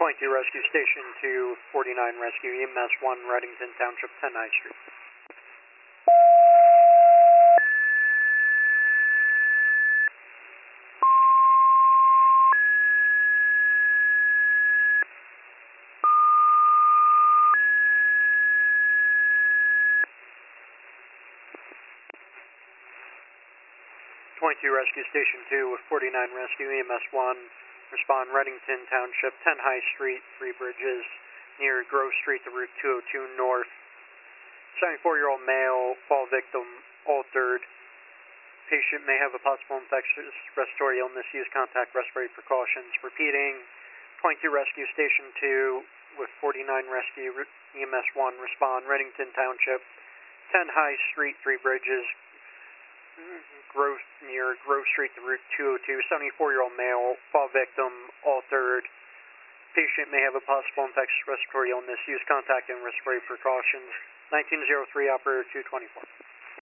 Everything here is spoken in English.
22 Rescue Station 249 Rescue, EMS 1, Reddington Township, 10 High Street. Rescue Station 249 Rescue, EMS 1, respond Reddington Township, 10 High Street, 3 Bridges, near Grove Street to Route 202 North. 74-year-old male, fall victim, altered. Patient may have a possible infectious respiratory illness. Use contact respiratory precautions. Repeating, 22 Rescue Station 2 with 49 Rescue, EMS 1, respond Reddington Township, 10 High Street, 3 Bridges, near Grove Street to Route 202, 74-year-old male, fall victim, altered. Patient may have a possible infectious respiratory illness. Use contact and respiratory precautions. 1903, operator 224.